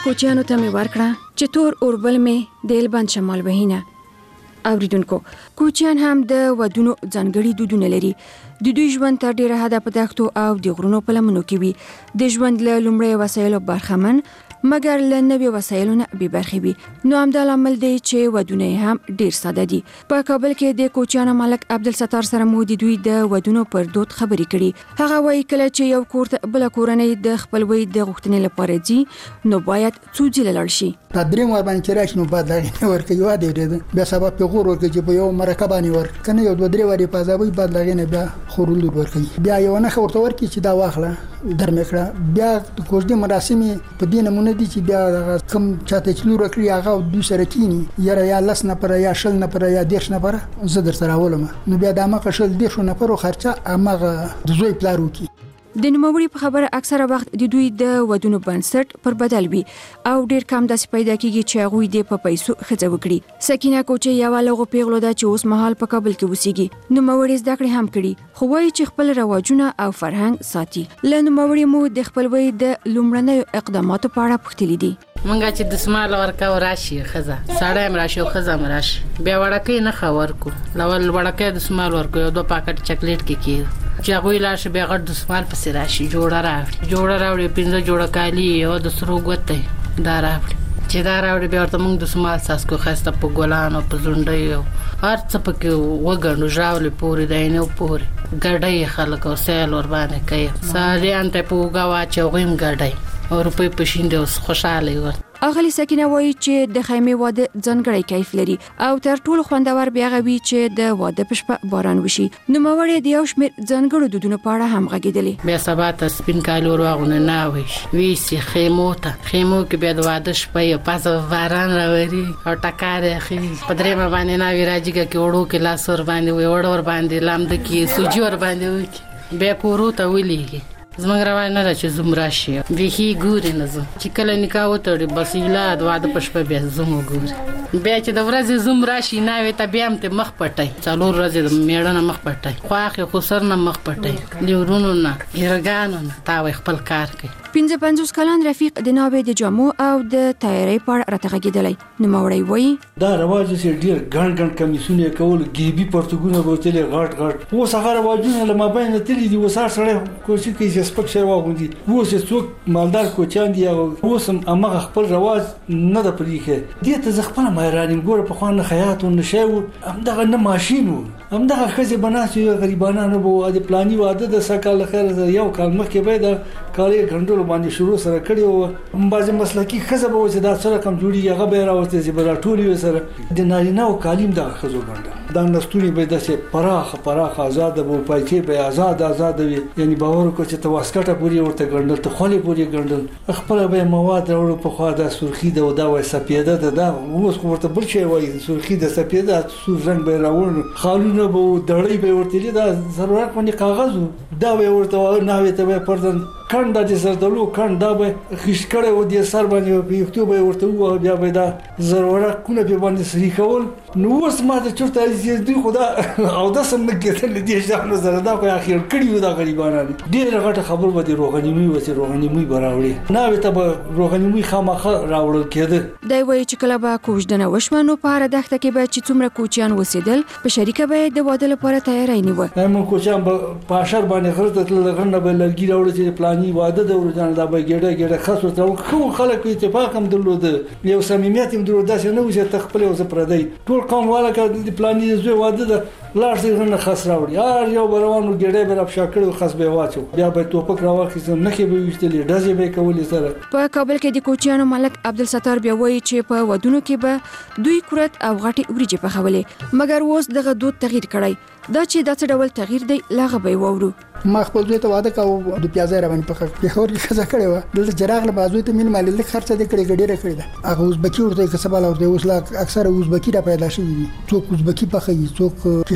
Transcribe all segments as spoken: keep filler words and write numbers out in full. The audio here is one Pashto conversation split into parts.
کوچیانو ته مې ورکړه چې تور اوربل مې د البند شمال وهینه. اوریدونکو، کوچیان هم د ودونو ځانګړي دودونه لري. د دوی ژوند تر ډیره حده په دښتو او د غرونو په لمنو کې وي. د ژوند له لومړي وسایلو برخمن مګر له نوي وسایلو نه بې برخې وي. نو همدا لامل دی چې ودونه هم ډیر ساده دي. په کابل کې د کوچیانو ملک عبدالستار سره مو د دوی د ودونو پر دود خبرې کړي. هغه وایي کله چې یو کور ته بل کورنۍ د خپلوۍ د غوښتنې لپاره ځي نو باید څو ځله لاړ شي. په دریم ور باندې راشي نو بعد لغې ورکوي واده ورته بیا سبب په غور ورکوي چې په یو مرکه باندې ورک کنه یو دوه درې وری په ځابوي بعد لغې نه بیا خورول ورکوي. بیا یو نه خورته ورکوي چې دا واخله درمکړه. بیا د کوژدې مراسم په دې نمونه دي چې بیا کم چاته چلو ورکړي هغه دوی سره کینی یاره یا لس نه پر یا شل نه پر یا دیش نه پر زه در سره ولم نو بیا د مخه شل دیش نه پر خرچه امغه د زوی پلارو کی. د نوموړي په خبره اکثره وخت د دوی د ودونو بنسټ پر بدل وي او ډیر کم داسې پیدا کیږي چې هغه دې په پیسو خځه وکړي. سکینه کوچي یو لغو پیغلو دا چې اوس مهال په کابل کې وسیږي. نوموړي زده کړې هم کړي خو وایي چې خپل رواجونه او فرهنګ ساتي. له نوموړي مو د خپلوۍ د لومړنیو اقداماتو په اړه پوښتلي دي. منګه چې د سمال ورکاو راشي خزه ساړه هم راشي او خزه هم راشي بیا وړکې نه خبر کو لول وړکې د سمال ورکو یو دوه پاکټ چاکلیټ کې کې چې هغه لاشه بیا غټ د سمال پسې راشي جوړه راوړي جوړه راوړي پنځه جوړه کالی او د سرو ګوتې دا راوړي چې دا راوړي بیا ورته موږ د سمال ساسکو خسته په ګلانو په زونډي هر څه پکې وګڼو ژاولې پورې دینه پورې ګډای خلک او سیل ور باندې کوي ساریان ته پوګا واچو غیم ګډای او روپې پښینده اوس خوشاله و. اغلی سکینه وایي چې د خیمه واده ځانګړی کیف لري او تر ټولو خوندور بیا غوي چې د واده په شپه باران وشي. نو مورې د یو شمېر ځانګړو دودونو په اړه هم غږیدلې. بیا سبا ته سپین کالو راغونه نه وي وی سي خیمو ته خیمو کې بیا د واده شپه پاسه باران راوري او ټکاره خي پدری باندې نه وی راځي کې وړو کې لاس ور باندې وړ ور باندې لام د کې سوجي ور باندې بیا کورو ته ولېږي. زمونږ روان نه ده چې زوم راشي ویخي ګوري نه زوم چې کله نکاح وتړي بس ایلاد واده په شپه بیا زوم ګوري بیا چې د ورځې زوم راشي ناوې ته بیا هم ته مخ پټي څلور ورځې د میړه نه مخ پټي خواخې خسر نه مخ پټي لیورونو نه ګرګانو نه تا خپل کار کوي. پنځه پنځوس کلن رفیق د ناوې د جامو او د تیاری په اړه راته غږیدلی. نو موري وایي دا رواج چې ډیر ګڼ ګڼ کمیسونه کول ګیبي پرتګونه بوتلې غټ غټ اوس هغه رواجونه لمه باندې تللی دي وسار سره کوشش کوي چې سپک شي واغوندي اوس څوک مالدار کوچان دي اوس هغه خپل رواج نه د پریخه دي ته خپل مهرانیم ګوره په خوانه خیاط او نشاو همدغه نه ماشين همدغه خزه بناسي غریبانو بو د پلاني واده د سکهال خیر یو کال مخکې به د کالي غندل باندې شروع سره کړی او بعض مسلکی خزه به چې دا سره کم جوړي هغه به راوته چې بل ټولي سره د نارینه او کالیم د خزو غنډه دا نستوري به د سه پراخ پراخ آزاد بو پایچې به آزاد آزاد وي یعنی باور کو چې تواسکټه پوری ورته غندل ته خولي پوری غندل خپل به مواد وروړو په خوا د سرخی د ودا وای سپیده د دا اوس ورته بل شي وای سرخی د سپیده سور رنگ به راوړ خالونه به دړې به ورته دا ضرورت باندې کاغذ دا به ورته ناوې ته به پردن کاندا چې سردلو کاندا به خشکړه و دي سر باندې په یوټیوب ورته و بیا به دا ضرورت کونه په باندې سری کول نو اوس ما ته چرته چې دوی خدا او د سم کېدل دي ځانو سره دا خو اخر کړیو دا غریبانه ډیر غټه خبر به دي روغنیمي و چې روغنیمي براوړي ناوې ته به روغنیمي خامخه راوړل کېده. دا وایي چې کله به کوژدنه وشمنو په اړه دښته کې به چې څومره کوچیان وسیدل په شریکه به د واده لپاره تیاری نیو. هم کوچیان په اشر باندې غرض ته لغنه به لګی راوړي چې پلاني واده د ورځان دا به ګډه ګډه خاص ورته خو خلک اتفاق هم درلود یو صمیمیت هم درلود چې نو چې تخپل او زپردی ټول قوم والا د پلاني زوی واده د لاړ څنګه نه خاص راوړي هر یو بروانو ګډه به رافشا کړو خاص به واچو بیا به توپک راوخیسم نه کې به وشتلې دځې به کولې سره. په کابل کې د کوچیانو ملک عبدالستار بیا وایي چې په ودونو کې به دوی کورت او غټي وریجې پخولې مګر اوس دغه دود تغییر کړی دا چې دا څه ډول تغییر دی لاغه به وورو. ما خپل ځای ته واده کاوه د پیازای را باندې پخ په خور کې خزه کړې و دلته جراغ له بازوي ته مين مال له خرڅه دې کړې ګډيره کړې ده هغه اوسبکی ورته کسباله ورته اوس لا اکثر اوسبکی را پیدا شي څوک اوسبکی پخې څوک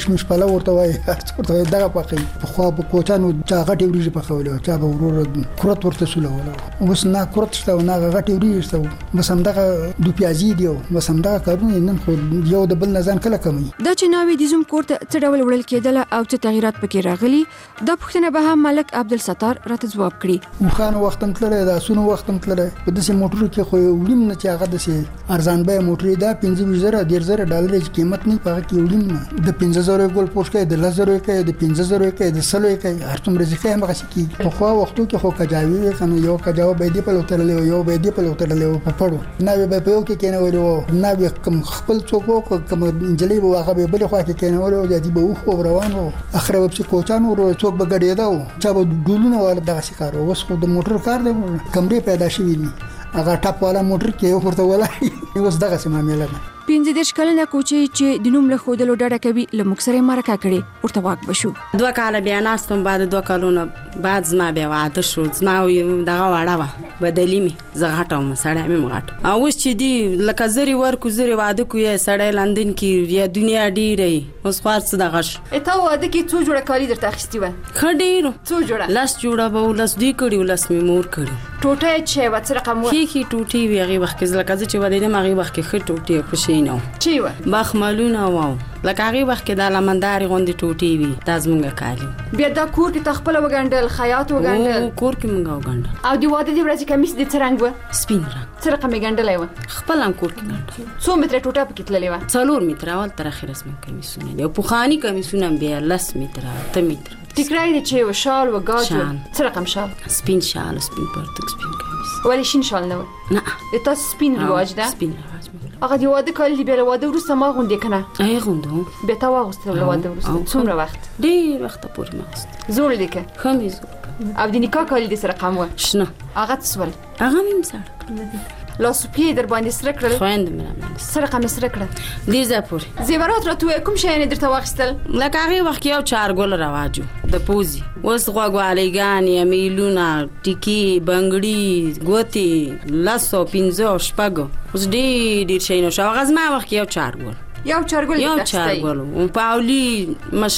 کشمش پلاو ورته وایي ورته دغه پخې خو په کوچانو چا غټي وریجې پخولې چا به ورور کرت ورته سولول اوس نه کرت شته او نه غټي وریجې شته بس هم دغه دو پیازي دی بس هم دغه کارونه نن خو یو د بل نزان کله کمی دا چې ناوې د زوم کور ته څه ډول وړل کېدل او څه تغیرات پکې راغلي دا پوښتنه به هم ملک عبدالستار راته ځواب کړي خان وخت هم تللی دا سونو وخت هم تللی په داسې موټرو کې خو وړیم نه چې هغه داسې ارزان بیه موټرې دا پنځه ویشت زره ډېر زره ډالر چې قیمت نه په هغه کې وړیم نه د پنځه زره ګول پوسټ کوي د لس زره کوي د پنځه زره کوي د سلو کوي هر څومره ځکه همغسې کېږي پخوا وختو کې خو کجاوي وې که نه یو کجاوه به یې دې پلو تړلی و یو به یې دې پلو تړلی و په پړو ناوې به په یو کې کېنولې وو ناوې کوم خپل څوک و کوم نجلۍ به هغه به یې بلې خوا کې کېنولې وو جادي به اوښ و روان وو اخره به پسې کوچان ور څوک به ګډېده و چا به ډولونه واله دغسې کار و اوس خو د موټر کار دی کمرې پیدا شوي دي هغه ټاپ والا موټر کې یو ورته ولاړ اوس دغسې معامله ده پنځه دېرش کلنه کوچۍ چې د نوم له ښودلو ډډه کوي له موږ سره یې مرکه کړې ورته واک بشو دوه کاله بیا ناستم بعد دوه کالونه بعد زما بیا واده شو زما دغه واړه وه بدلي مې زه غټه وم سړی مې م غټ او اوس چې دي لکه زرې ورکو زرې واده کو یا سړی لندن کې یا دنیا ډېره اوس خو هر څه دغه شو تا واده کې څو جوړه کالي درته اخیستي وه ښه ډېرو څو جوړه لس جوړه به و لس دوی کړي و لس مې مور کړي ټوټه یې چې وه څه رقم وه ښې ښې ټوټې وې هغې وخت کې لکه زه چې ودېدم هغې وخت کې ښه ټوټې خو شی نه و چې وه بخملونه واو لکه هغې وخت کې دا لمندارې غوندې ټوټې وي دا زمونږ کالي بیا دا کور کې تا خپله وګنډل خیاط وګنډل کور کې مونږ وګنډل او د واده د ورځې کمیس دې څه رنګ وه سپین رنګ څه رقم یې ګنډلی وه خپل هم کور کې ګنډل څو متره ټوټه پکې تللې وه څلور متره اول تر اخره زمونږ کمیسونه دي او پخواني کمیسونه هم بیا لس متره اته متره ټیکری دی چې و شال و ګاج و څه رقم شال سپین شال سپین پرتوګ سپین کمیس ولې شین شال نه و نه د تاسو سپین رواج ده سپین رواج هغه د واده کالي دی بیا له واده وروسته ما غوندې که نه ای غوندو بیا تا واغوسته له واده وروسته څومره وخت ډېر وخته پورې مې اغوسته زوړ دی که ښه مې زوړ او د نکاح کالي دې څه رقم وه شنه هغه څه سول هغه مې هم ساړه کړل لاسوپیې در باندې سره کړل خویندې مې راباندې څه رقم یې سره کړل دې ځای پورې زیورات راته ووایه کوم شیان یې درته واخیستل لکه هغې وخت کې یو چارګل رواج و د پوزي اوس غوږوالېګانې میلونه ټیکې بنګړي ګوتې لسو پنځه شپږو اوس ډېر ډېر شیونه شو هغه زما وخت کې یو چارګل یو چارګل یو چارګل پاولي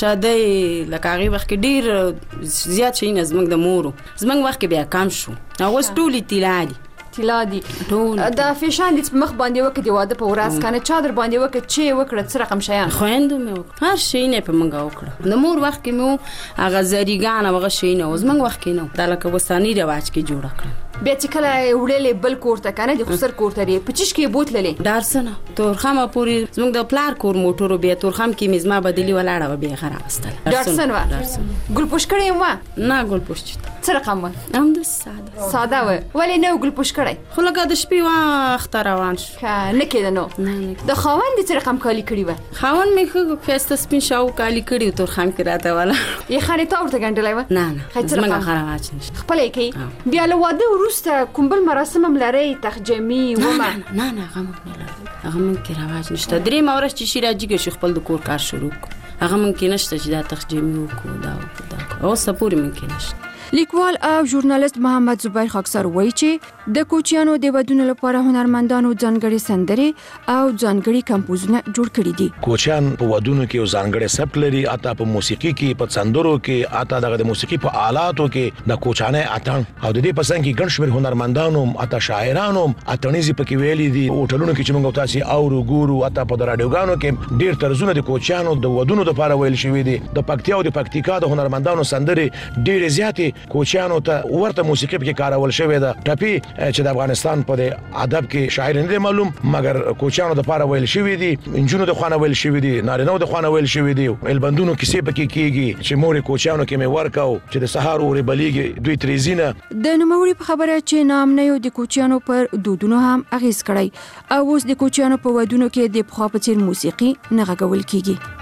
مشهدۍ لکه هغې وخت کې ډېر زیات شیونه زموږ د مورو زموږ وخت کې بیا کم شو هغه اوس ټولې طلا دي طلا دي دا فیشن دې په مخ باندې وکړه د واده په ورځ کنه چا در باندې وکړه چې وکړه څه رقم شیان خویندو مې وکړه هر شی نه په موږ وکړه د مور وخت کې مو هغه زریګان هغه شی نه اوس موږ وخت کې نه دا لکه وسانی رواج کې جوړ کړل بیا چې کله وړلې بل کور ته کنه د خسر کور ته په چیش کې بوتللې دارسنه تورخمه پوری زموږ د پلار کور موټرو بیا تورخم کې مزما بدلی ولاړه و بیا خراستل دارسن و ګل پوش کړې و نه ګل پوش څه رقم و هم د ساده ساده و ولې نه ګل پوش کړې خو لکه د شپې وخت روان شو نه کېده نو د خاوند څه رقم کالی کړی و خاوند مې خو خسته سپین شاو کالی کړی تورخم کې راته والا یې خانه تا ورته ګنډلای و نه نه زموږ خراواچ نشته خپل کې بیا له واده وروسته کوم بل مراسم هم لري تخجمي و ما نه نه هغه مونږ نه لرو هغه مونږ کې رواج نشته درې مورش چې شي راځي چې خپل د کور کار شروع هغه مونږ کې نشته چې دا تخجمي وکړو دا وکړو او سپوري مونږ کې نشته لیکوال او ژورنالیست محمد زبیر خاکسار وایي چې د کوچیانو د ودونو لپاره هنرمندانو ځانګړي سندرې او ځانګړي کمپوزونه جوړ کړي دي کوچیان په ودونو کې یو ځانګړي سبک لري اته په موسیقي کې په سندرو کې اته دغه د موسیقي په آلاتو کې د کوچانه اتن او د دې په څنګ کې ګڼ شمېر هنرمندانو اته شاعرانو اتنیزي پکې ویلي دي هوټلونو کې چې موږ تاسو اورو ګورو اته په رادیوګانو کې ډېر طرزونه د کوچیانو د ودونو لپاره ویل شوی دي د پکتیا او د پکتیکا د هنرمندانو سندرې ډېر زیاتې کوچیانو ته ورته موسیقي په کارول شوې ده ټپي چې د افغانستان په ادب کې شاعر نه معلوم مګر کوچیانو د لپاره ویل شوی دي انجونو د خوانه ویل شوی دي نارینو د خوانه ویل شوی دي البندونو کیسې پکې کیږي چې مور کوچیانو کې مې ورکاو چې د سهار اوري بلیږي دوی تریزینه د نوموړي په خبره چې نام نه یو د کوچیانو پر دودونو هم اغیز کړی او اوس د کوچیانو په ودونو کې د پخوا په څیر موسیقي نه غږول کیږي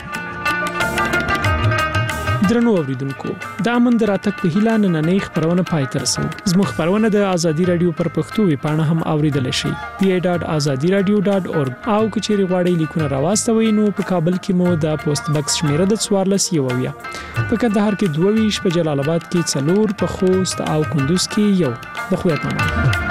درنو اوریدونکو دا من دراتک په هیله نننۍ خبرونه پای ته رسو زموږ خبرونه د ازادي رادیو پر پښتو وی پاڼه هم اوریدل شي پی ای ډاټ ازادي رادیو ډاټ اورګ او کچېری غواړئ لیکونه راوستوي نو په کابل کې مو د پوسټ باکس شمیره د څوارلس یوویا په کندهار کې دوه ویشت په جلال آباد کې څلور په خوست او کندوز کې یو د خو پاڼه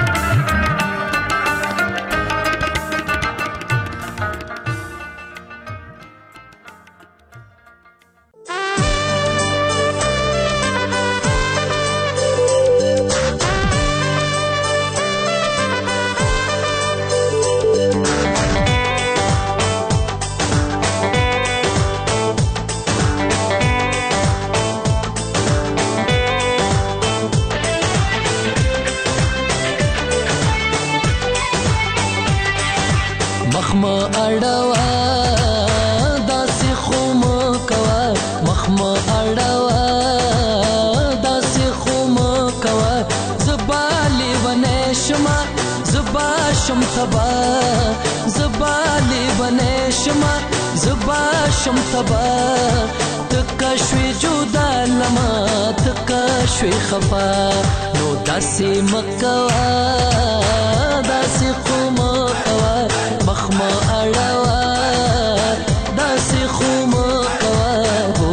مخما اړوا داسې خو مه کوه مخما اړوا داسې خو مه کوه زبا لیونی شمه زبا شم تبا زبا لیونی شمه زبا شم تبا تکا شوی جدا لما تکا شوی خفا نو داسې مکوا داسې خو مکوا مخما اړوا داسې خو مکوا هو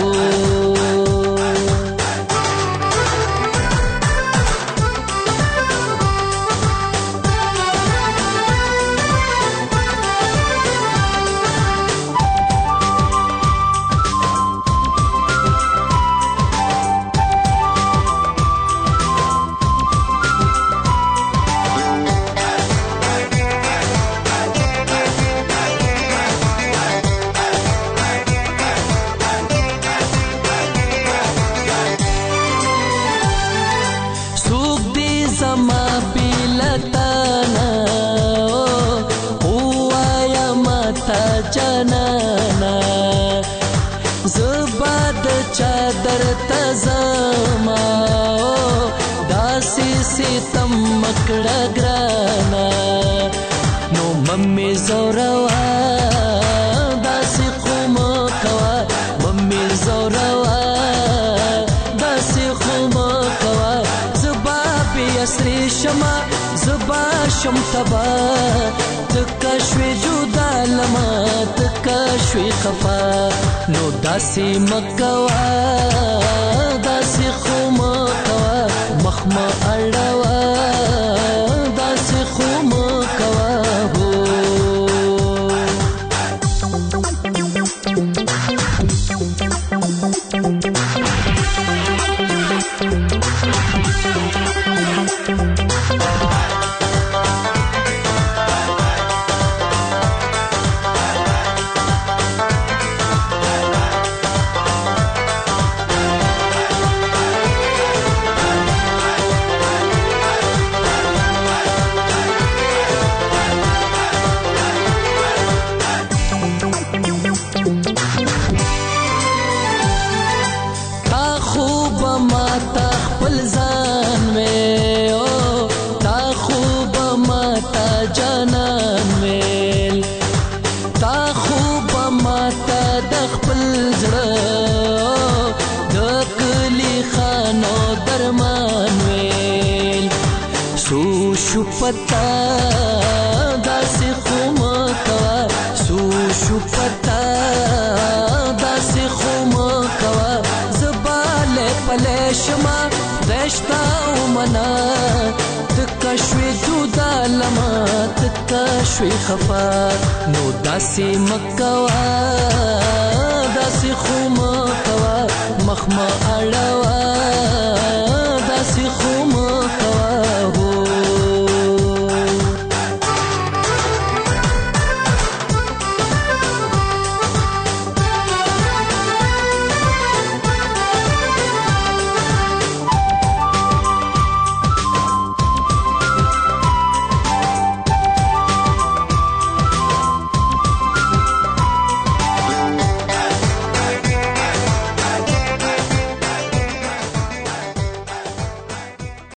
جانانا زباد چادر تزما داسې ستم مکړه ګرانا نو ممي زوروا داسې خو مکوا ممي زوروا داسې خو مکوا زبا بي اسري شما زبا شم تبا تکا شوی جدا لما تکا شوی خفا نو داسې مکوا داسې خو مکوا مخما اړوا داسې خو مکوا هو شو پتا داسې خو مکوا سو شو پتا داسې خو مکوا زباله پله شما رشتا ومنا تکا شوی جدا لما تکا شوی خفا نو داسې مکوا داسې خو مکوا مخما اړوا